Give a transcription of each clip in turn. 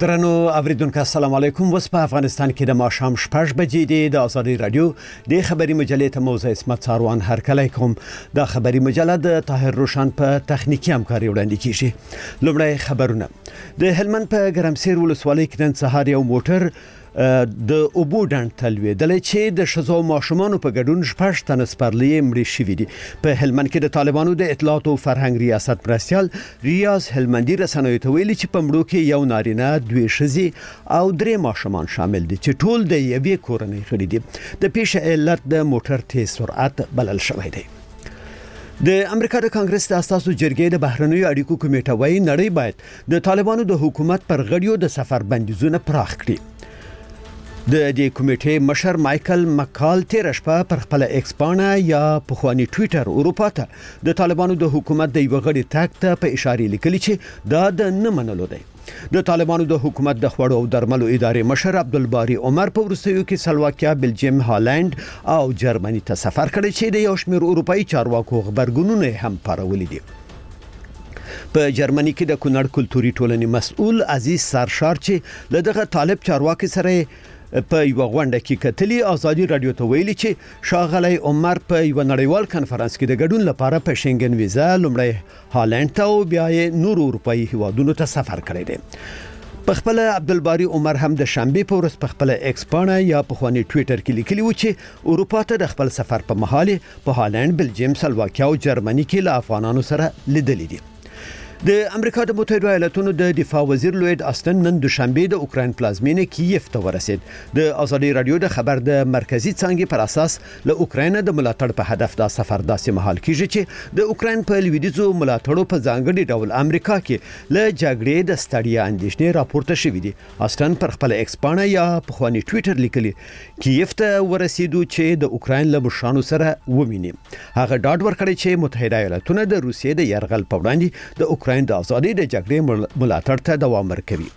درنو اوریدونکو السلام علیکم. وس په افغانستان کې د ماښام 6 بجې د آزادي رادیو د خبري مجلې ته موزه اسمت ساروان هرکلی کوم. د خبري مجله د طاهر روشن په تخنیکی همکاري وړاندې کیږي. لومړی خبرونه. د هلمند په ګرمسیر ولسوالۍ کې نن سهار یو موټر د اوبو ډنډ تلویدلی چې د ښځو او ماشومانو په ګډون 6 تنه سپرلۍ مړي شوي دي. په هلمند کې د طالبانو د اطلاعات او فرهنګ ریاست مرستیال ریاض هلمندي رسنیو ته ویلي چې په مړو کې یو نارینه 2 ښځې او 3 ماشومان شامل دي چې ټول د یوې کورنۍ غړي دي. د پیښې علت د موټر تیز سرعت بلل شوی دی. د امریکا د کانګرس د اساسو جرګې د بهرنیو اړیکو کمیټه وايي نړۍ باید د طالبانو د حکومت پر غړیو د سفر بندیزونه پراخ کړي. د دې کمیټې مشر مایکل مکال تیر شپه پر خپل ایکس پاڼه یا پخوانی ټوئیټر اروپا ته د طالبانو د حکومت د یو غړي تاک ته په اشاره لیکلي چې دا د نه منلو دی. د طالبانو د حکومت د خوړو او درملو ادارې مشر عبدالباری عمر په وروستیو کې سلواکیا، بلجیم، هالند او جرمني ته سفر کړی چې د یو شمېر اروپایي چارواکو خبرګونونه هم پارولي دي. په جرمني کې د کونړ کلتوري ټولنې مسؤل عزیز سرشار چې لدغه طالب چارواکي سره په یو غونډه کې کتلی آزادي رادیو ته ویلي چې شاغلی عمر په یو نړیوال کانفرنس کې د ګډون لپاره په شنګن ویزا لومړی هالند ته او بیا یې نور اروپایي هیوادونو ته سفر کړی دی. په خپل عبدالباری عمر هم د شنبه په ورځ په خپل ایکس پاڼه یا په خواني ټوئیټر کې لیکلی و چې اروپا ته د خپل سفر په مهال په هالند، بلجیم، سلواکیا او جرمني کې له افغانانو سره لیدلې دي. د امریکا د متحده ایالاتونو د دفاع وزیر لوید آستن نن دوشنبه د اوکراین پلازمینه کیف ته ورسید. د آزادي رادیو د خبر د مرکزی څانګې پر اساس له اوکراین د ملاتړ په هدف دا سفر داسې مهال کیږي چې د اوکراین په لویدیځو ملاتړو په ځانګړي ډول امریکا کې له جګړې د ستړیا اندېښنې راپورته شوې دي. آستن پر خپل ایکس پاڼه یا په خواني ټوئیټر لیکلي کیف ته ورسېدو چې د اوکراین له مشرانو سره وویني. هغه ډاډ ورکړی چې متحده ایالاتونه د روسیې د یرغل په وړاندې د اوکراین د آزادۍ د جګړې ملاتړ ته دوام ورکوي.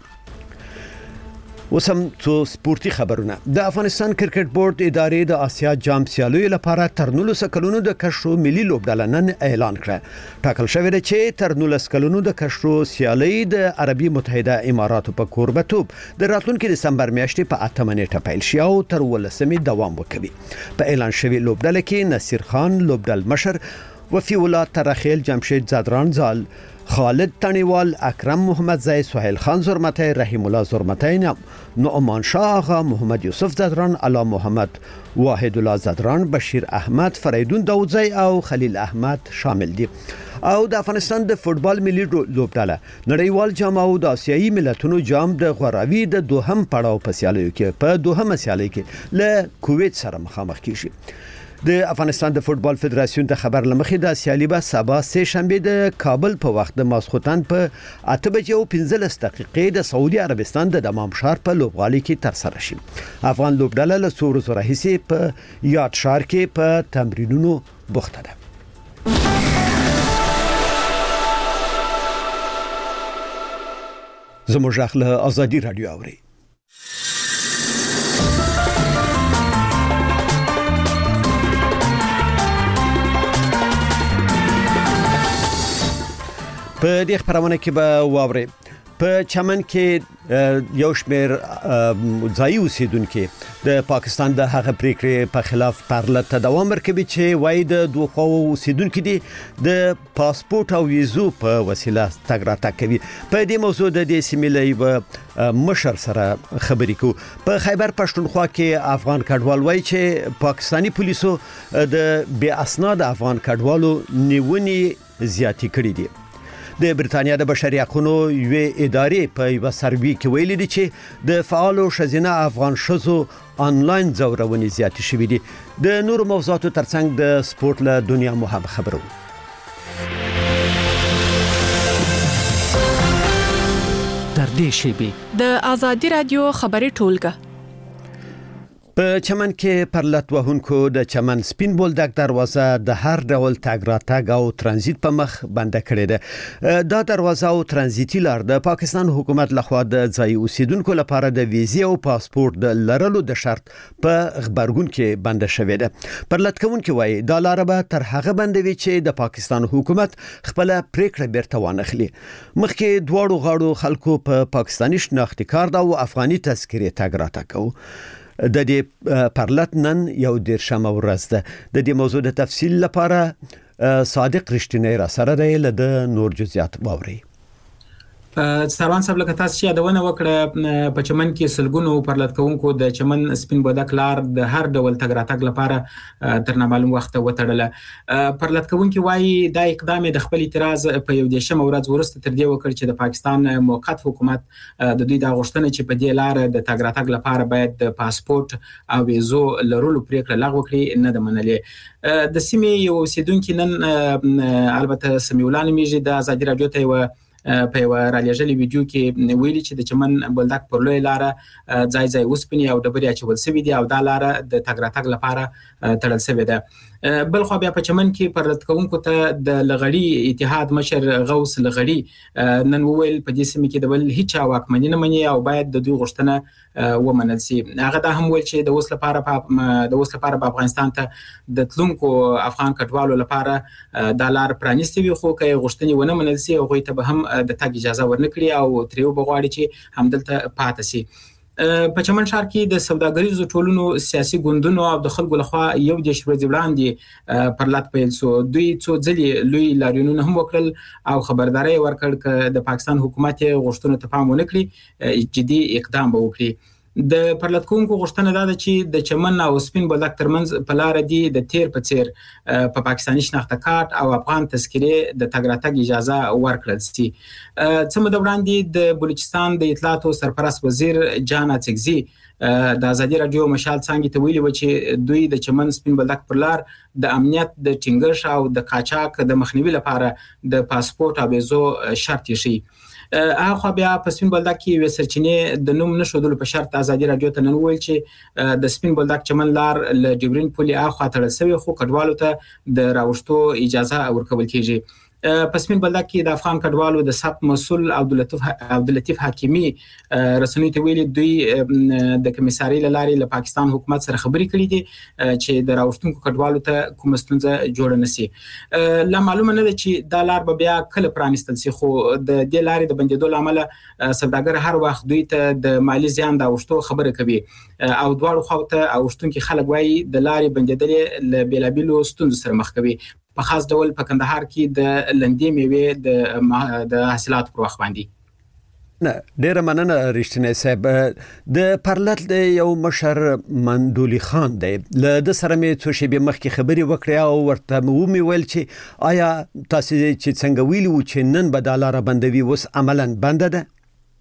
وسم څو سپورتي خبرونه. د افغانستان کرکټ بورډ ادارې د آسیا جام سیالیو لپاره تر 19 کلونو د کشرو ملي لوبډله نن اعلان کړه. ټاکل شوی دی چې تر 19 کلونو د کشرو سیالي د عربي متحده اماراتو په کوربتوب د راتلونکي دسمبر میاشتې په 8 نیټه پیل شي او تر 18 دوام وکړي. په اعلان شوی لوبډله کې نصیر خان لوبډل مشر، وفي الله ترخیل، جمشید زادران زال، خالد تنیوال، اکرم محمد زی، سهیل خان زرمتی، رحیم الله زرمتی، نعمان شاه آغا، محمد یوسف زدران، علا محمد، واحد الله زدران، بشیر احمد، فریدون داودزی او خلیل احمد شامل دي. او د افغانستان د فوتبال ملي لوبډله نړیوال جام او د آسیایي ملتونو جام د غوراوي د دوهم پړاو په سیالیو کې په دوهمه سیالي کې له کویت سره مخامخ کیږي. د افغانستان د فوتبال فدراسیون د خبر لمخې د سیالي به سبا سه شنبه د کابل په وخت د ماسخوتن په 8:15 د سعودي عربستان د دمام ښار په لوبغالي کې تر سره شي. افغان لوبډله له څو ورځې راهیسې په یاد ښار کې په تمرینونو بوخته ده. زموږ له آزادي رادیو اوري. په دې خبرونه کې به واوري په چمن کې یو شمېر ځایي اوسیدونکو د پاکستان د هغه پریکړې په خلاف پرلط دوام ورکوي چې وایي د دوه خو اوسیدونکو دي د پاسپورت او ویزو په وسیله تګ راتګ کوي. په دې موضوع د دې سیمې مشر سره خبرې کوو. په خیبر پښتونخوا کې افغان کډوال وایي چې پاکستانی پولیسو د بې اسناد افغان کډوالو نیونې زیاتې کړې دي. د برتانیا د بشري حقوقو یوې ادارې په یو سروي کې ویلي دي چې د فعالو ښځینه افغان ښځو آنلاین ځورونې زیاتې شوې دي. د نورو موضوعاتو ترڅنګ د سپورت له دنیا مو هم خبرو. در دې شیبې د آزادي رادیو خبري ټولګه. په چمن کې پرلط وهونکو د چمن سپین بولدک دروازه د هر ډول تګ راتګ او ترانزیت په مخ بند کړې ده. دا دروازه او ترانزیتي لار د پاکستان حکومت لخوا د ځای اوسیدونکو لپاره د ویزې او پاسپورت د لرلو د شرط په خبرګون کې بند شوې ده. پرلط کوونکي وایي دا لار به تر هغه بندوي چې د پاکستان حکومت خپل پریکړه بیرته وانخلي. مخکې دواړو غاړو خلکو په پاکستاني شناختی کارت او افغاني تذکرې تګ راتګ کوي. د دې پرلط نن یو 13 ورځ ده. د دې موضوع د تفصیل لپاره صادق رښتینی را سره دی. له نور جزئیات واوري. سروان صاحب لکه تاسو چې یادونه وکړه په چمن کې سلګونو پرلط کوونکو د چمن سپین بولدک لار د هر ډول تګ راتګ لپاره تر نامعلوم وخت وتړله. پرلط کوونکي وایي دا اقدام د خپل اعتراض په 11 ورځ وروسته تر دې وکړ چې د پاکستان موقت حکومت د دوی د غوښتنې چې په دې لار د تګ راتګ لپاره باید د پاسپورت او ویزو لرلو پریکړه لغوه کړي نه د منلې. د سیمې یو اوسیدونکي نن البته سمیولان میږي د ازادي رادیو ته په یو رالیږلي ویډیو کې ویلي چې د چمن بولدک پر لوی لار ځای ځای وسپنې او ډبرې اچول شوي دي او دا لار د تګ راتګ لپاره تړل شوې ده. بل خو بیا په چمن کې پرلط کوونکو ته د لغړی اتحاد مشر غوث لغړی نن وویل په دې سیمه کې د بل هیڅ واکمنۍ نه مني او باید د دوی غوښتنه ومنل شي. هغه دا هم ویل چې د اوس لپاره په افغانستان ته د تلونکو افغان کډوالو لپاره د لار پرانیستي وي، خو که غوښتنې ونه منل شي هغوی ته به هم د تګ اجازه ورنکړي او تریو بغواړي چې همدلته پاتې شي. په چمن ښار کې د سوداګریزو ټولنو سیاسي ګوندونو او د خلکو لخوا یو د شوري وړاندې پرلط پیل سو. دوی څو ځلې لوی لاریونونه هم وکړل او خبرداري ورکړ چې د پاکستان حکومت غوښتنو ته پام ونه کړي جدي اقدام به وکړي. د پرلط کوونکو غوښتنه دا ده چې د چمن او سپین بولدک ترمنځ په لار دی د تیر په څیر په پاکستاني شناخته کارت او افغان تذکرې د تګ راتګ اجازه ورکړل شي. څه موده وړاندې د بلوچستان د اطلاعاتو سرپرست وزیر جان اڅکزي د ازادي رادیو مشال څنګه ته ویلي و چې دوی د چمن سپین بولدک پر لار د امنیت د ټینګښت او د قاچاق د مخنیوي لپاره د پاسپورت او ویزو شرط شي. هغه بیا په سپین بولدک کې وې سرچینې د نوم نشودلو په شرط ازادي رادیو ته نن ویل چې د سپین بولدک چمن لار ل ډیورین پولي اخوا تړل شوی خو کډوالو ته د راوښتو اجازه ورکول کیږي. په سپین بولدک کې د افغان کډوالو د سب مسول عبداللطیف حکیمی رسنۍ ته ویلي دوی د کمیساري لارې له پاکستان حکومت سره خبرې کړې دي چې د راوښتونکو کډوالو ته کوم ستونزه جوړ نه شي. لا معلومه نه ده چې دا لار به بیا کله پرانیستل شي، خو د دې لارې د بندیدو لامل سوداګر هر وخت دوی ته د مالی زیان د اوښتو خبره کوي او دواړو خواو ته اوښتونکي خلک وایي د لارې بندیدل له بیلابیلو ستونزو سره مخ کوي. په خاص ډول په کندهار کې د لندې میوې د حاصلاتو پر وخت باندې. نه ډیره مننه رښتینی صاحب. د پرلط د یو مشر مندولي خان دی. له د سره مې څو شېبې مخکې خبرې وکړې او ورته مې ویل چې آیا تاسو چې څنګه ویلي و چې نن به دا لار بندوي اوس عملاً بنده ده؟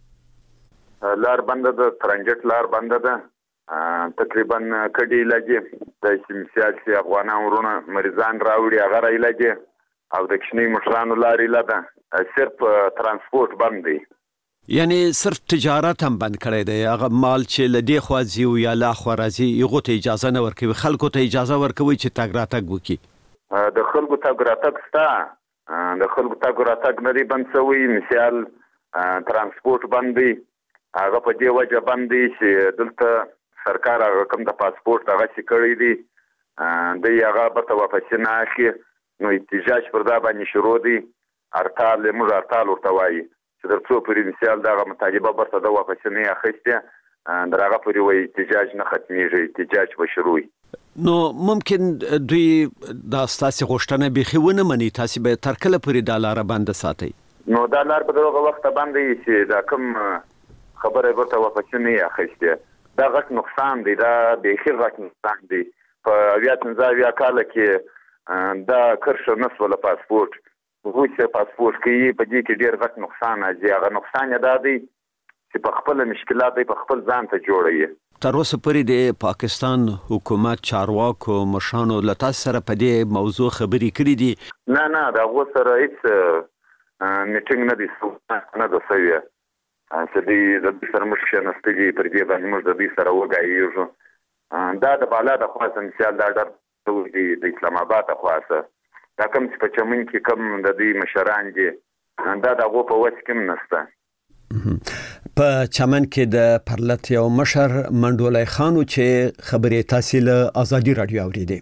لار بنده ده، ترنجټ لار بنده ده. تقریبا کډي لګي د سیاسي افغانان ورونه مریضان راوړي هغه راي لګي او د کښنی مشرانو لارې لده صرف ترانسپورت بند دی، یعنی صرف تجارت هم بند کړی دی. هغه مال چې لدی خوازي او یا لا خو راځي یغه ته اجازه نه ورکوي، خلکو ته اجازه ورکوي چې تګ راتګ وکړي. د خلکو تګ راتګ ستا د خلکو تګ راتګ نه دی بند شوی. مثال ترانسپورت بند دی، هغه په دې وجه بند دی چې دلته سرکار هغه کوم د پاسپورت هغه چې کړی دی د هغه به واپس نه اخلي. نو احتجاج پر دا باندې شروع دی. هړتال موږ هړتال ورته وایي چې تر څو پورې مثال دغه مطالبه برته د واپس نه اخیستې در هغه پورې وایي احتجاج نه ختمیږي، احتجاج به شروع وي. نو ممکن دوی دا ستاسو غوښتنه بيخي ونه مني، تاسو به تر کله پورې دا لار بند ساتئ؟ نو دا لار په دغه وخت باندې چې دا کوم خبره ورته واپس نه اخیستې دا غټ نقصان دی، دا بيخي غټ نقصان دی. په 15 کال کې دا کرښه نسوله پاسپورت روسي پاسپورت کې په دې کې ډېر غټ نقصان دی. هغه نقصان دا دی چې په خپل مشکلات په خپل ځان ته جوړوي. تر اوسه پورې د پاکستان حکومت چارواکو مشانو لتا سره په دې موضوع خبرې کړې دي؟ نه دا غو سره هیڅ میټینګ نه دي نه د سوي چې د سره مشکل نستګي پر دې باندې موږ د دې سره وګایو دا د بالا د خاص مثال دا د اسلام آباد خاصه دا کوم چې په چمن کې کوم د دې مشران دي دا دغه په وڅ کې نشته. په چمن کې د پرلط یو مشر منډولای خانو چې خبرې تاسو له ازادي رادیو اوریدي.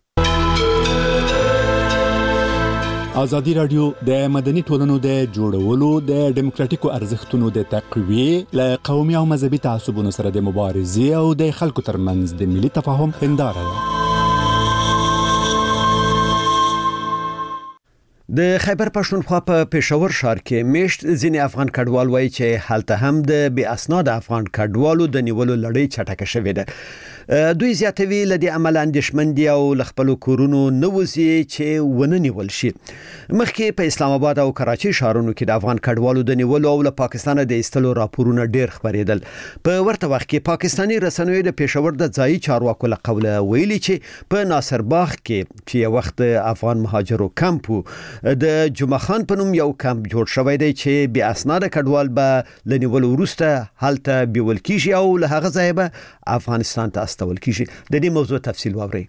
ازادي رادیو د مدني ټولنو د جوړولو د ډیموکراتیکو ارزښتونو د تقویه له قومي او مذهبي تعصبونو سره د مبارزې او د خلکو ترمنځ د ملي تفاهم هنداره ده. د خیبر پښتونخوا په پېښور ښار کې میشت ځینې افغان کډوال وایي چې حالت هم د بې اسناد افغان کډوالو د نیولو لړۍ چټکه شوې ده. دوی زیاتوي لدی عمل اندیشمن دي او لخپل کورونو نوځي چې ونه نیول شي. مخکې په اسلام آباد او کراچي ښارونو کې د افغان کډوالو د نیولو او له پاکستان د ایستلو راپورونه ډېر خبرېدل. په ورته وخت کې پاکستاني رسنیو د پېښور د ځایي چارواکو له قوله ویلي چې په ناصر باغ کې چې یو وخت افغان مهاجرو کمپ د جمعه خان په نوم یو کمپ جوړ شوی دی چې بیا اسناد کډوال به لنیول ورسته حالت بیول کیږي او له هغه ځای به افغانستان ته استول کیږي. د دې موضوع تفصیل واورئ.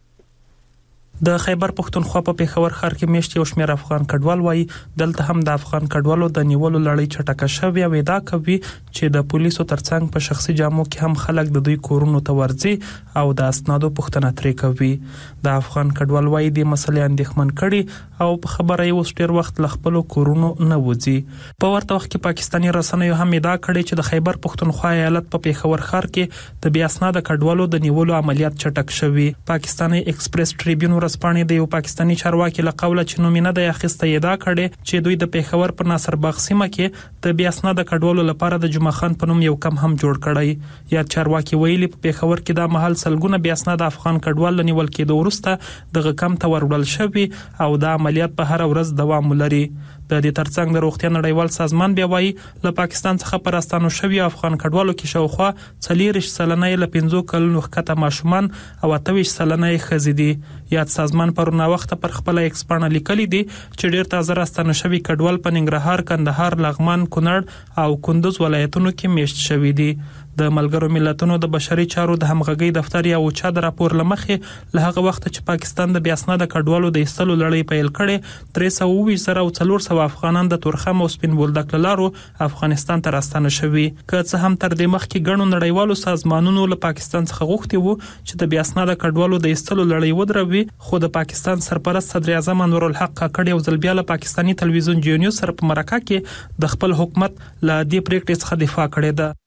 د خیبر پښتونخوا په پېښور ښار کې میشت یو شمېر افغان کډوال وایي دلته هم د افغان کډوالو د نیولو لړۍ چټکه شوې او ادعا کوي چې د پولیسو ترڅنګ په شخصي جامو کې هم خلک د دوی کورونو ته ورځي او د اسنادو پوښتنه ترې کوي. د افغان کډوال وایي د مسلې اندېښمن کړي او په خبره یې اوس ډېر وخت له خپلو کورونو نه وځي. په ورته وخت کې پاکستاني رسنیو هم ادعا کړې چې د خیبر پښتونخوا ایالت په پېښور ښار کې د بې اسناده کډوالو د نیولو عملیات چټک شوي. پاکستاني ایکسپریس ټریبیون ورځپاڼې د یو پاکستاني چارواکي له قوله چې نومینه د اخیسته ادعا کړې چې دوی د پېښور په ناصر باغ سیمه کې د بې اسناده کډوالو لپاره د جمعه خان په نوم یو کم هم جوړ کړی. یا چارواکي ویلي په پېښور کې د محل سلګونه بې اسناده افغان کډوال نیول کېدو وروسته دغه کم ته وروړل شوي او د عملیات په هر ورځ دوام لري. د دې ترڅنګ د روغتیا نړیوال سازمان بیا وایي له پاکستان څخه پر راستانو شوي افغان کډوالو کې شاوخوا 40 سلنه له 15 کلونو ښکته ماشومان او 28 سلنه ښځې دي. یاد سازمان پرونه وخت پر خپل ایکس باندې لیکلي دي چې ډېر تازه راستانه شوي کډوال په ننګرهار، کندهار، لغمان، کونړ او کندوز ولایتونو کې میشت شوي دي. د ملګرو ملتونو د بشري چارو د همغږي دفتر یا اوچا د راپور لمخې له هغه وخت چې پاکستان د بې اسناده کډوالو د ایستلو لړۍ پیل کړې 324,400 افغانان د تورخم او سپین بولدک لارو افغانستان ته راستانه شوي. که څه هم تر دې مخکې ګڼو نړیوالو سازمانونو له پاکستان څخه غوښتي وو چې د بې اسناده کډوالو د ایستلو لړۍ ودروي، خو د پاکستان سرپرست صدر اعظم انورالحق کاکړ یو ځل بیا له پاکستاني تلویزیون جیو نیوز سره په مرکه کې د خپل حکومت له دې پریکړې څخه دفاع کړې ده.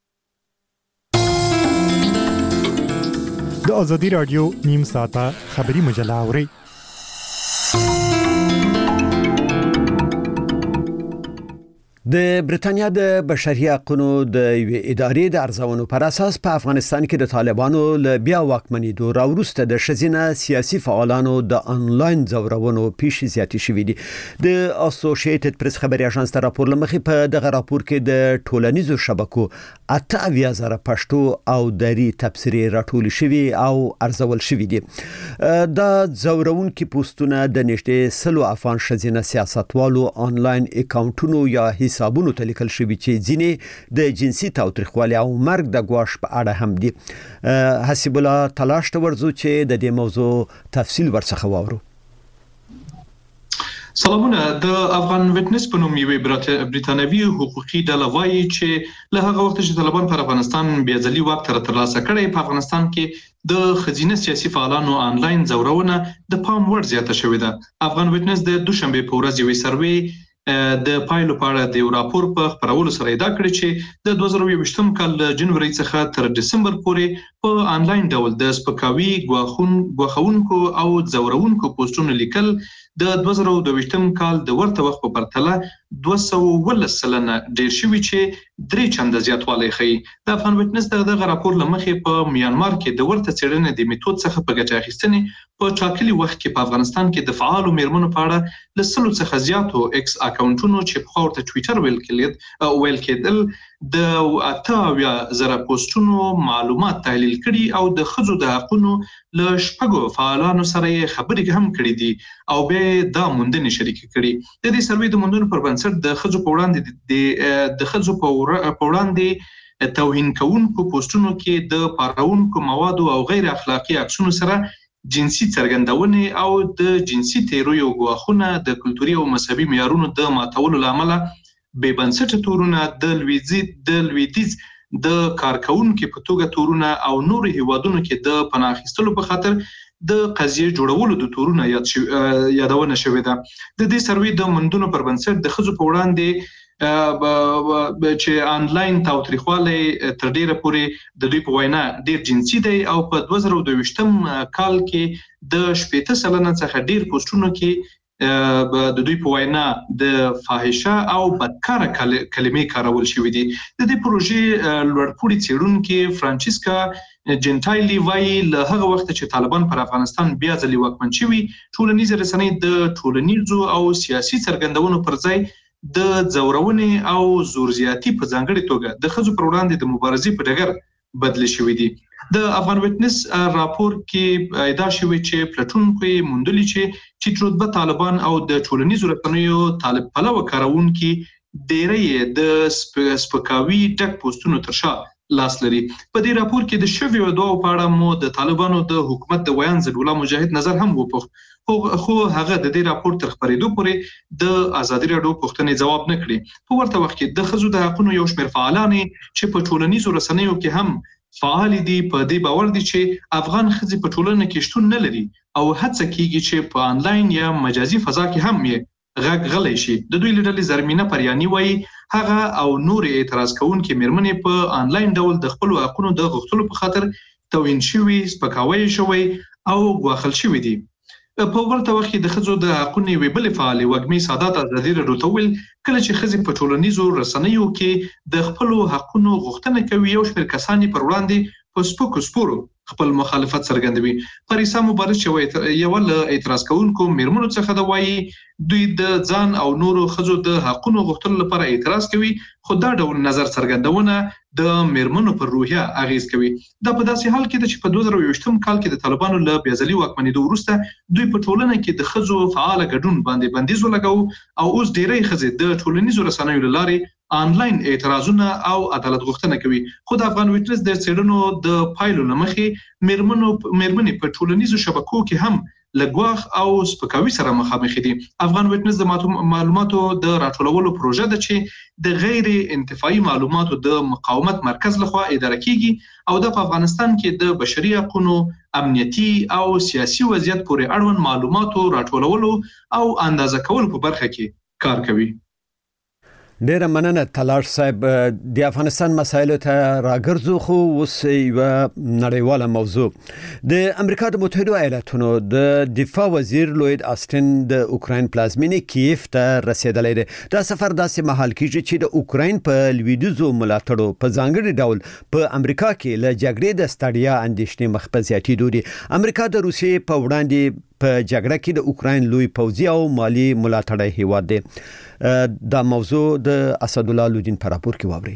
د ازادي رادیو نیم ساعته خبری مجله اورئ. د برېټانیا د بشري حقوقو د ادارې د ارزونو پر اساس په افغانستان کې د طالبانو له بیا واکمنېدو راوروسته د ښځینه سیاسي فعالانو د انلاین ځورونو پیښې زیاتې شوې دي. د اسوسییټډ پریس خبري اژانس ته راپور لمخې په دغه راپور کې د ټولنیزو شبکو 88,000 پښتو او دری تبصرې راټول شوي او ارزول شوي دي. د ځورونکو پوسټونه د نږدې 100 افغان ښځینه سیاستوالو انلاین اکاونټونو یا حسابونو ته لیکل شوی چې ځینې د جنسي تاوتریخوالي او مرګ د ګواښ په اړه هم دي. حسیب الله تلاش ته ورځو چې د دې موضوع تفصیل ورڅخه واورو. سلامونه. د افغان وټنس په نوم یوې بریتانوي حقوقي ډله وایي چې له هغه وخت چې طالبان پر افغانستان بیا ځلي واک ترلاسه کړی، په افغانستان کې د ښځینه سیاسي فعالانو انلاین ځورونه د پام وړ زیاته شوې ده. افغان وټنس د دوشنبه په ورځ یوې سروې د پایلو په اړه د یو راپور په خپرولو سره ادعا کړې چې د 2022 کال جنوري څخه تر دسمبر پورې په انلاین ډول د سپکاوي، ګواښونکو او ځورونکو پوسټونو لیکل د 2022 کال د ورته وخت په پرتله 219 سلنه ډیر شوي چې 3 چنده زیاتوالی ښیي. د افغان وټنس دغه راپور لمخې په میانمار کې د ورته څېړنې د میتود څخه په ګټه اخیستنې په ټاکلي وخت کې په افغانستان کې د فعالو میرمنو په اړه له 100 څخه زیاتو ایکس اکاونټونو چې پخوا ورته ټویټر ویل کېدل د 88,000 پوسټونو معلومات تحلیل کړي او د ښځو د حقونو له شپږو فعالانو سره یې خبرې هم کړي دي او بیا دا موندنې شریکې کړي. د دې سروې د موندنو پر بنسټ د ښځو په وړاندې توهین کوونکو پوسټونو کې د پارونکو موادو او غیر اخلاقی عکسونو سره جنسي څرګندونې او د جنسي تیرویو غواخونه د کلتوري او مذهبي معیارونو د ماتولو لامل بې بنسټه تورونه د لویدیز د کارکونکو په توګه تورونه او نور هیوادونو کې د پناه اخیستلو په خاطر د قضیه جوړولو د تورونه یادونه شوې ده. د دې سروې د مندونو پر بنسټ د خزو په وړاندې چې آنلاین تاوتریخوالی تر ډیره پورې د دوی په وینا ډیر جنسي دی او په 2022م کال کې د 80% څخه ډیر پوسټونو کې د دوی په وینا د فاحشه او بدکاره کلمې کارول شوې دي. د دې پروژې لوړپوړي څېړونکي فرانچیسکا جنټایلی وایي له هغه وخت چې طالبان پر افغانستان بیا ځلې واکمن شوي ټولنیز رسنۍ د ټولنیزو او سیاسي څرګندونو پر ځای د ځورونې او زورزیاتي په ځانګړي توګه د ښځو پر وړاندې د مبارزې په ډګر بدل شوي دي. د افغان وټنس راپور کې ادعا شوې چې پلټونکو موندلي چې رتبه طالبان او د ټولنیزو رسنیو طالب پلوه کارونکي ډېرې د سپکاوي ډک پوسټونو تر شا لاس لري. په دې راپور کې د شویو دوه په اړه مو د طالبانو د حکومت د ویان ضد الله مجاهد نظر هم وپوښت، خو هغه د دې راپور تر خبرېدو پورې د ازادي راډیو پوښتنې جواب نه کړي. په ورته وخت کې د ښځو د حقوقو یو شمېر فعالان چې په ټولنیزو رسنیو کې هم فعال دي په دې باور دي چې افغان ښځې په ټولنه کې شتون نه لري او هڅه کیږي چې په آنلاین یا مجازي فضا کې هم یې غږ غلی شي. د دوی لیډر زرمینه پریانی وایي هغه او نور اعتراض کوونکي میرمنې په آنلاین ډول د خپل حقوقو د غوښتلو په خاطر توهین شوي، سپکاوی شوی او غواخل شوي دي. په ورته وخت کې د ښځو د حقوقو یوې بلې فعالې وږمې سادات ازادي راډیو ته ویل کله چې ښځې په ټولنیزو رسنیو کې د خپلو حقوقو غوښتنه کوي یو شمېر کسان پر وړاندې په سپکو سپورو خپل مخالفت څرګندوي. پریسا مبارز چې یو له اعتراض کوونکو میرمنو څخه د وایي دوی د ځان او نورو ښځو د حقوقو غوښتلو لپاره اعتراض کوي، خو دا ډول نظر څرګندونه د میرمنو پر روحیه اغیز کوي. دا په داسې حال کې چې په 2022م کال کې د طالبانو له بیازلي واکمنېدو وروسته دوی په ټولنه کې د ښځو فعال ګډون باندې بندیز ولګاو او اوس ډېری ښځې د ټولنیزو رسنیو له لارې آنلاین اعتراضونه او عدالت غوښتنه کوي. خو د افغان وټنس د څېړنو د پایلو له مخې میرمنې په ټولنیزو شبکو کې هم لګواخ او سپکاوي سره مخامخ دي. افغان وټنس د معلوماتو د راټولولو پروژه ده چې د غیر انتفاعي معلوماتو د مقاومت مرکز لخوا اداره کیږي او د افغانستان کې د بشري حقوقو، امنیتي او سیاسي وضعیت پورې اړوند معلوماتو راټولولو او اندازه کولو په برخه کې کار کوي. ډیره مننه تلاش صاحب. د افغانستان مسایلو ته راګرځو خو اوس یو نړیواله موضوع. د امریکا د متحده ایالاتونو د دفاع وزیر لوید آستن د اوکراین پلازمینې کیف ته رسیدلی دی. دا سفر داسې مهال کیږي چې د اوکراین په لویدیځو ملاتړو په ځانګړي ډول په امریکا کې له جګړې د ستړیا اندېښنې مخ په زیاتېدو دي. امریکا د روسیې په وړاندې په جګړه کې د اوکراین لوی پوځي او مالی ملاتړی هیواد دی. دا موضوع د اسد الله لودین پر راپور کې واوري.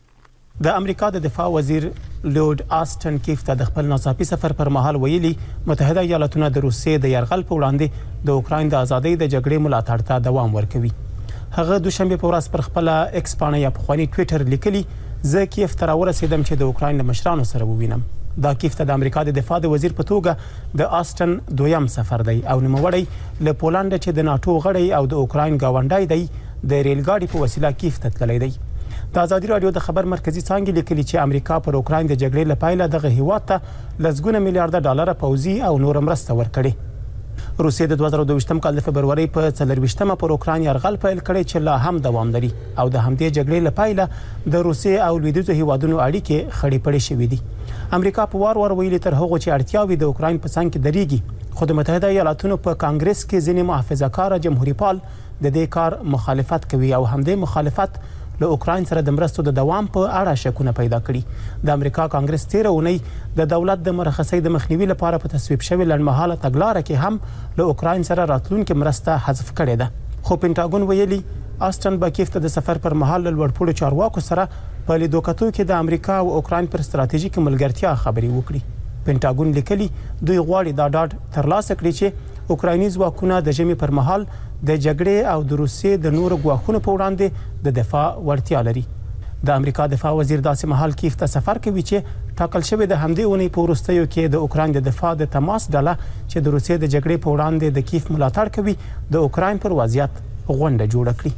د امریکا د دفاع وزیر لورد آستن کیف ته د خپل ناڅاپي سفر پر مهال ویلي متحده ایالاتونه د روسیې د یرغل په وړاندې د اوکراین د ازادۍ د جګړې ملاتړ ته دوام ورکوي. هغه دوشنبه په ورځ پر خپل ایکس باندې یا پخوانی ټوئیټر لیکلي زه کیف ته راورسېدم چې د اوکراین له مشرانو سره ووینم. دا کیف ته د امریکا د دفاع د وزیر په توګه د آستن دویم سفر دی او نوموړی له پولند چې د ناتو غړی او د اوکراین گاونډی دی د ریل ګاډي په وسیله کیف ته تللی دی. د ازادي راډیو د خبر مرکزی څانګې لیکلي چې امریکا پر اوکراین د جګړې لپاره دغه هیواد ته لسګونه میلیارډ ډالر پوځي او نور مرسته ورکړي. روسیې د 2022م کال د فبرवरी په 24مه پر اوکراین یرغل پیل کړی چې لا هم دوام لري او د همدې جګړې لپاره د روسیې او لویدیځو هیوادونو اړیکې خړې پړې شوې دي. امریکا په وار ویلي تر هغه چې اړتیاوي د اوکراین په څنګ کې درېږي، خو د متحده ایالاتونو په کانګرس کې ځینې محافظه‌کار جمهوریت پال د دې کار مخالفت کوي او همدې مخالفت له اوکراین سره د مرستو د دوام په اړه شکونه پیدا کړي. د امریکا کانګرس 13 اونۍ د دولت د مرخصۍ د مخنیوي لپاره په تصویب شوی لړمحاله تګلارې کې هم له اوکراین سره راتلونکو مرسته حذف کړې ده. خو پینټاګون ویلي آستن با کیف ته د سفر پر مهال لوړپوړو چارواکو سره په لیدو کتو کې د امریکا او اوکراین پر ستراتیژیک ملګرتیا خبرې وکړي. پینټاګون لیکلي دوی غواړي دا ډاډ ترلاسه کړي چې اوکرایني ځواکونه د ژمي پر مهال د جګړې او د روسیې د نورو ګواښونو په وړاندې د دفاع وړتیا لري. د امریکا دفاع وزیر داسې مهال کیف ته سفر کوي چې ټاکل شوی د همدې اونۍ په وروستیو کې د اوکراین د دفاع د تماس ډله چې د روسیې د جګړې په وړاندې د کیف ملاتړ کوي د اوکراین پر وضعیت غونډه جوړه کړي.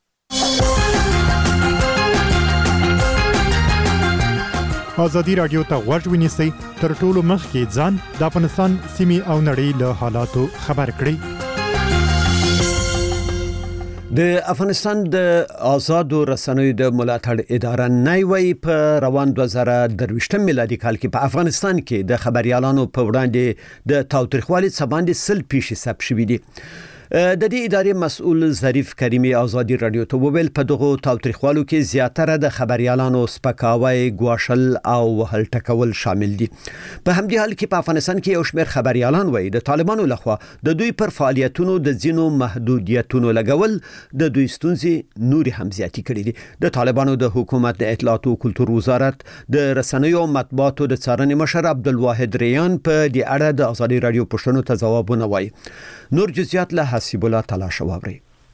ازادي رادیو ته غوږ ونیسئ تر ټولو مخکې ځان د افغانستان سیمې او نړۍ له حالاتو خبر کړئ. د افغانستان د آزادو رسنیو د ملاتړ اداره نایوي په روان 2023 میلادي کال کې په افغانستان کې د خبريالانو په وړاندې د تاوتریخوالي څخه 100% ثبت شوې دي. د دې ادارې مسؤل ظریف کریمی ازادي رادیو ته وویل په دغه تاوتریخوالو کې زیاتره د خبريالانو سپکاوی، ګواښل او وهل ټکول شامل دي. په همدې حال کې په افغانستان کې یو شمېر خبريالان وایي د طالبانو لخوا د دوی پر فعالیتونو د ځینو محدودیتونو لګول د دوی ستونزې نوري هم زیاتې کړې دي. د طالبانو د حکومت د اطلاعات او کلتور وزارت د رسنیو او مطبوعاتو د څارنې مشر عبدالواحد ریان په دې اړه د ازادي رادیو پوښتنو ته ځوابونه وایي. نور جزئیات له حسیب الله تعالی شواوري.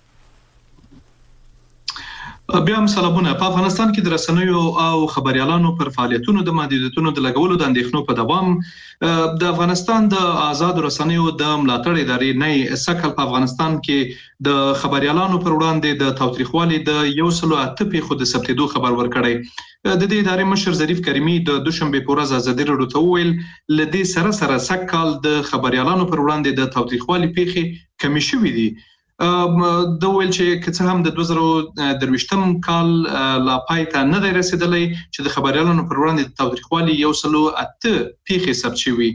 بیا هم سلامونه. په افغانستان کې د رسنیو او خبريالانو پر فعالیتونو د محدودیتونو د لګولو د اندېښنو په دوام د افغانستان د آزاد رسنیو د ملاتړ ادارې نه سکل په افغانستان کې د خبريالانو پر وړاندې د تاوتریخوالي د 108 خود ثبتېدو خبر ورکړی. د دې ادارې مشر ظریف کریمی د دوشنبه په ورځ ازادي رادیو ته وویل لدې سره سکل د خبريالانو پر وړاندې د تاوتریخوالي پیښې کمی شوې دي. د ویل چې کڅ هم د 2023 کال لا پایته نه دی رسیدلی چې د خبريالانو پر وړاندې د تاوتریخوالي 108 پیښې ثبت شوي.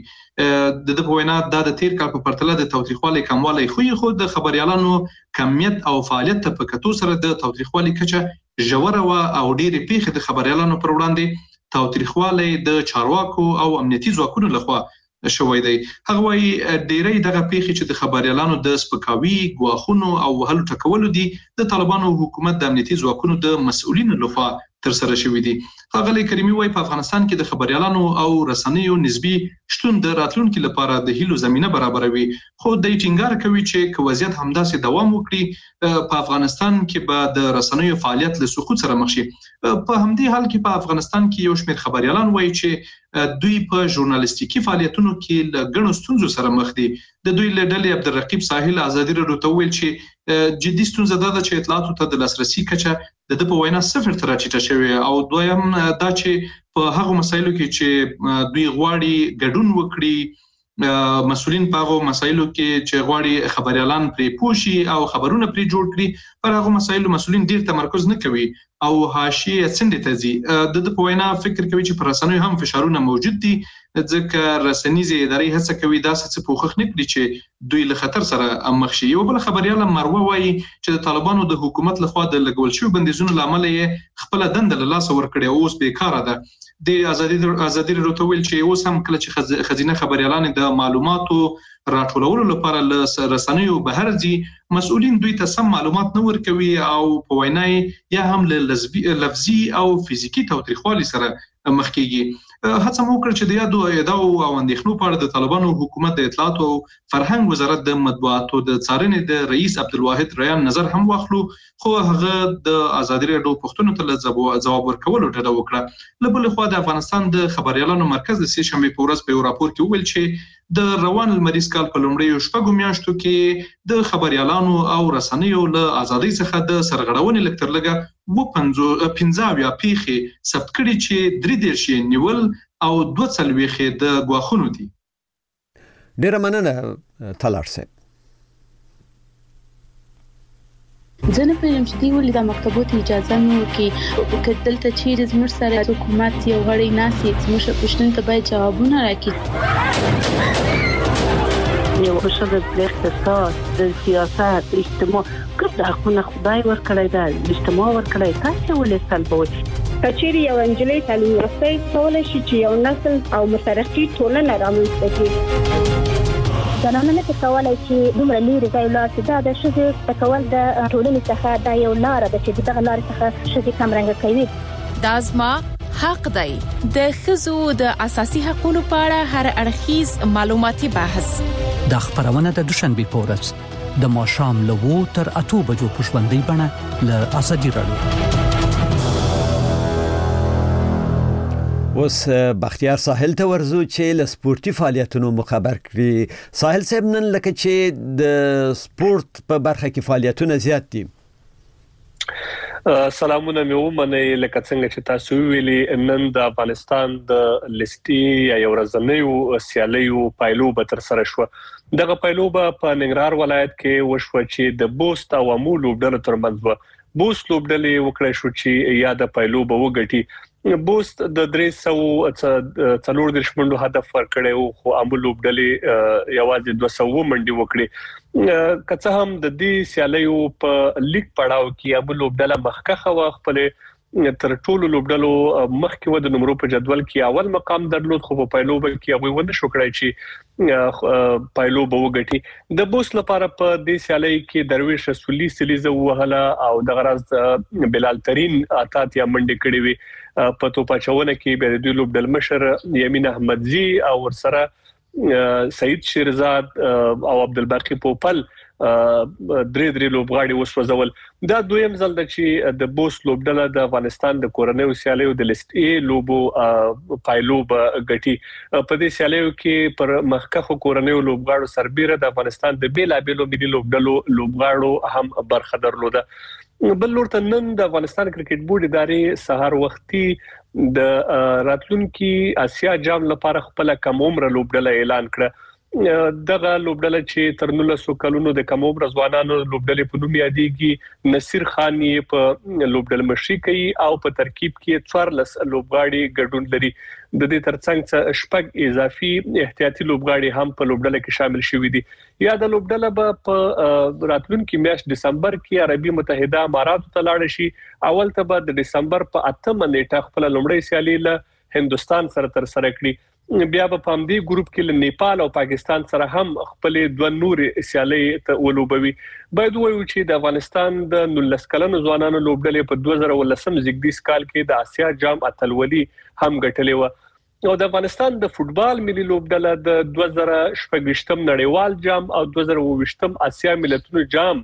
د په وینا د تیر کال په پرتله د تاوتریخوالي کموالی خو د خبريالانو کمیت او فعالیت په کتو سره د تاوتریخوالي کچه ژوره او ډېرې پیښې د خبريالانو پر وړاندې تاوتریخوالي د چارواکو او امنیتي ځواکونو لخوا شوی دی. هغه وايي ډېرې دغه پیښې چې د خبريالانو د سپکاوي، ګواښونو او وهلو ټکولو دي د طالبانو حکومت د امنیتي ځواکونو د مسؤلینو لخوا تر سره شوې دي. ښاغلی کریمی وايي په افغانستان کې د خبريالانو او رسنیو نسبی شتون د راتلونکو لپاره د هیلو زمينه برابروي. خو د ټینګار کوي چې که وضعیت همداسې دوام وکړي په افغانستان کې به د رسنیو فعالیت له سقوط سره مخ شي. په همدې حال کې په افغانستان کې یو شمېر خبريالان وايي چې دوی په ژورنالیستیکي فعالیتونو کې له ګڼو ستونزو سره مخ دي. د دوی له ډلې عبدالرقیب ساحل ازادي رادیو ته ویل چې جدي ستونزه ده چې اطلاعاتو ته د لاسرسي کچه د په وینا صفر ته راټیټه شوې او دویم دا چې په هغه مسایلو کې چې دوی غواړي ګډون وکړي مسؤلین په هغه مسایلو کې چې غواړي خبريالان پرې پوښي او خبرونه پرې جوړ کړي پر هغه مسایلو مسؤلین ډیر تمرکز نه کوي او حاشیه څنډه ته ځي. د په وینا فکر کوي چې پر رسنیو هم فشارونه موجود دي ځکه رسنیزه ادارې هڅه کوي دا څه پوښښ نه کړي چې دوی له خطر سره مخ شي. یو بل خبريال مروه وايي چې د طالبانو د حکومت لخوا د لګول شوی بندیزونو لامل یې خپل دند له لاس ورکړي او اوس بیکاره ده. د ازادي رادیو ته ویل چې اوس هم کله چې خزینه خبريالان د معلوماتو راټولولو لپاره له رسنیو بهر ځي مسؤلین دوی ته سم معلومات نه ورکوي او په وینا یا هم لفظي او فزیکی تاوتریخوالي سره مخ کیږي. هڅه مو وکړه چې د یادو ادعاو او اندېښنو په اړه د طالبانو حکومت د اطلاعات او فرهنګ وزارت د مطبوعاتو د څارنې د رئیس عبدالواحد ریان نظر هم واخلو خو هغه د ازادي رادیو پوښتنو ته ځواب ورکولو ډډه وکړه. له بل خوا د افغانستان د خبريالانو مرکز د سې شنبه په ورځ په یو راپور کې وویل چې د روان لمریز کال په لومړیو شپږو میاشتو کې د خبريالانو او رسنیو له ازادۍ څخه د سرغړونې لکټرلګه 15 پیښې ثبت کړي چې 3 نیول او 2 د ګواښونو دي. ډیره مننه تلار صاحب. زه نه پوهیږم چې دوی ولې د مکتبونو اجازه نه ورکوي که دلته چیرې زموږ سره حکومت یو غړی ناسي زموږ پوښتنې ته باید جوابونه راکړي. یو شبه د اقتصاد د سیاست اجتماع کله حقونه خدای ورکړی دا اجتماع ورکړی تاسو ولې سلبوي کچېری یو انجلۍ تعلیم یافته کولای شي چې یو نسل او مترقي ټولنه رامنځته کړي. زنانه نه کولای چې دومره لري ځای لاس دا د شذ تکول د ټولنې څخه دا یو لار ده چې دغه لار څخه شذ کمرنګ کوي. دا زما حق دی. د خزو د اساسي حقوقو په اړه هر اړخیز معلوماتي بحث د خبرونه د دوشنبه په ورځ د ماښام له 2 تر 8 بجو په ژوندۍ بڼه له ازادي رادیو. اوس بختیار ساحل ته ورزو چې له سپورتي فعالیتونو مخبر کړي. ساحل صاحب نن لکه چې د سپورت په برخه کې فعالیتونه زیات دي. سلامونه مې ومنئ لکه څنګه چې تاسو ویلي نن د افغانستان د لستي یا ورځنیو سیالیو پایلوبه تر سره شو. دغه پایلوبه په ننګرهار ولایت کې وشو چې د بوست او امولو ډلو ترمنځ و. بوست لوبډلې وکړې شو چې یا د پایلوبه وګټي. بوست د 340 منډو هدف ورکړی خو امول لوبډلې یوازې 200 منډي وکړي. که هم د دې سیالیو په لیګ پړاو کې امول لوبډله مخکخه وخپل تر ټولو لوبډلو مخکې و د نمبر په جدول کې اول مقام درلود خو په پایلوبه کې هغه ونه شو کړای چې پایلوبه وګټي. د بوس لپاره په دې سیالي کې درویش رسولي سلیزه وهله او د غرض بلال ترين اتاتیا منډه کړې وي. په توپاچونه کې به د لوبډل مشر یمین احمدزي او ورسره سعید شیرزاد او عبدالباقی پوپل درې لوبغاړي وسوځول. دا دویم ځل د چې د بوس لوبډله د افغانستان د کورنیو سیالیو د لیست ای لوبو پایلوبه غټي. په دې سیالیو کې پر مخکخو کورنیو لوبغاړو سربېره د افغانستان د بیلابېلو ملي لوبډلو لوبغاړو هم برخه درلوده. بل لورته نن د افغانستان کرکټ بورډ ادارې سهار وختي د راتلونکي اسیا جام لپاره خپل کم عمر لوبډله اعلان کړه. دغه لوبډله چې تر 19 کلونو د کم عمر ځوانانو لوبډلې په نوم یادېږي. نصیر خان یې په لوبډله مشري کوي او په ترکیب کې 14 لوبغاړي ګډون لري. د دې ترڅنګ شپږ اضافي احتیاطي لوبغاړي هم په لوبډله کې شامل شوي دي. یا د لوبډله به په راتلونکي میاشت دسمبر کې عربي متحده اماراتو ته لاړ شي. اول ته به د دسمبر په 8 نیټه خپل لومړی سیالي له هندستان سره تر سره کړي. بیا په پامدې ګروپ کې له نیپال او پاکستان سره هم خپل دوه نور سیالي ته ولوبوي. باید وایو چې د افغانستان د 19 کلنو ځوانانو لوبډلې په 2019 زیږدیز کال کې د اسیا جام اتلولي هم ګټلې و او د افغانستان د فوتبال ملي لوبډله د 2018 نړیوال جام او 2020 اسیا ملتونو جام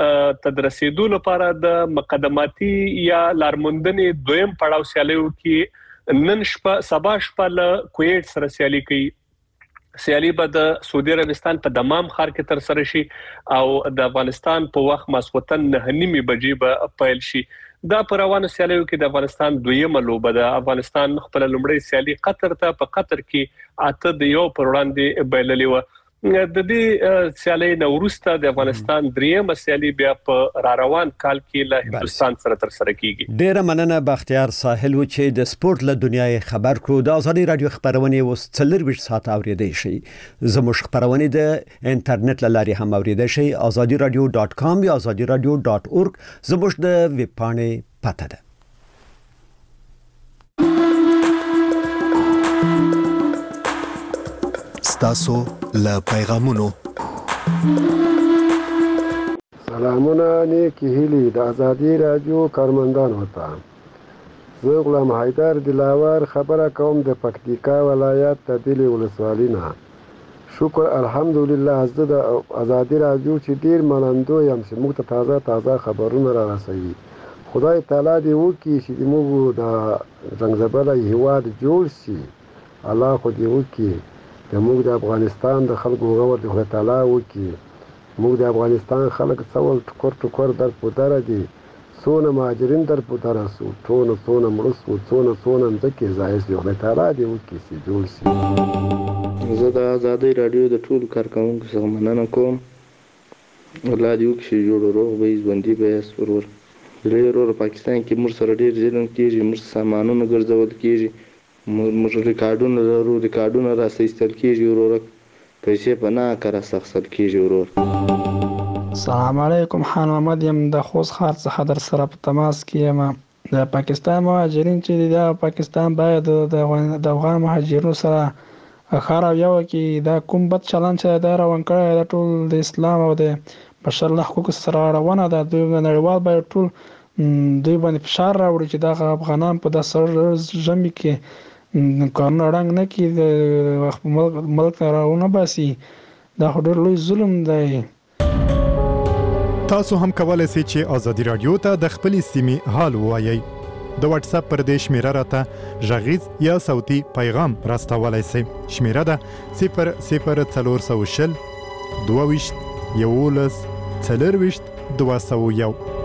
تدرسېدو لپاره د مقدماتي یا لارموندنې دویم پړاو سیالیو کې نن سبا شپه له کویت سره سیالي کوي. سیالي به د سعودي عربستان په دمام ښار کې تر سره شي او د افغانستان په وخت ماسخوتن 9:30 بجې به پیل شي. دا پر روانو سیالیو کې د افغانستان دویمه لوبه ده. افغانستان خپل لومړی سیالي قطر ته په قطر کې 8-1 پر وړاندې بایللې و. د دې سیالي نوروسته د افغانستان دریمه سیالي بیا په روان کال کې له هندستان سره تر سره کیږي. ډیره مننه بختیار ساحل و چې د سپورت له دنیای خبر کړو. د ازادي رادیو خبرونه اوس 24 ساعت اوریدئ شي. زموږ خبرونه د انټرنیټ لاري هم اوریدئ شي. azadiradio.com یا azadiradio.org زموږ د ویب پاڼې پته ده. ستاسو له پیغامونو سلامونه نیکی هیلی د ازادي رادیو کارمندانو ته. زه غلام حیدر دلاور خبره کوم د پکتیکا ولایت د دلی ولسوالۍ نه. شکر الحمدلله زه د ازادي رادیو چې ډیر منندوی یم چې موږ ته تازه خبرونه را رسوي. خدای تعالی دې وکړي چې موږ د زنګزبله هیواد جوړ شي. الله خو دې وکړي د موږ د افغانستان د خلکو غوړ د خدای تعالی وکړي. موږ د افغانستان خلک څول ټکور در پودره دي. څونه مهاجرین در پودره سو څونه مړه سو څونه ځکه ځای سي. خدای تعالی دې وکړي چې جوړ شي. زه د ازادي رادیو د ټول کارکونکو څخه مننه کوم. الله دې وکړي جوړ روغ به ژوندۍ به سرور. ډېر پاکستان کې موږ سره ډېر ظلم کیږي. موږ سامانونه ګرځول کیږي. موږ ریکارډونه لرو. ریکارډونه راستل کیږي ورور. پیسې په نه کار سخصل کیږي ورور. السلام علیکم. خان محمد یم د خوست ښار څخه در سره په تماس کې یم. د پاکستان مهاجرین چې د پاکستان باید د افغان مهاجرینو سره خار او یو کې دا کوم بد چلند چې دا روان کړی د ټول د اسلام او د بشر الله حقوق سره روانه ده. دوی نړیوال باید ټول دوی باندې فشار راوړي چې دا افغانان په داسې ژمي کې کارونه رنګ نه کی د ملک راونه باسي. دا ډېر لوی ظلم دی. تاسو هم کولای شئ چې ازادي رادیو ته د خپلې سیمې حال ووایئ. د واتس اپ پر دې شمیره راته ژغیز یا صوتي پیغام راستولای شئ. شمیره ده 00400 22 11 24 201.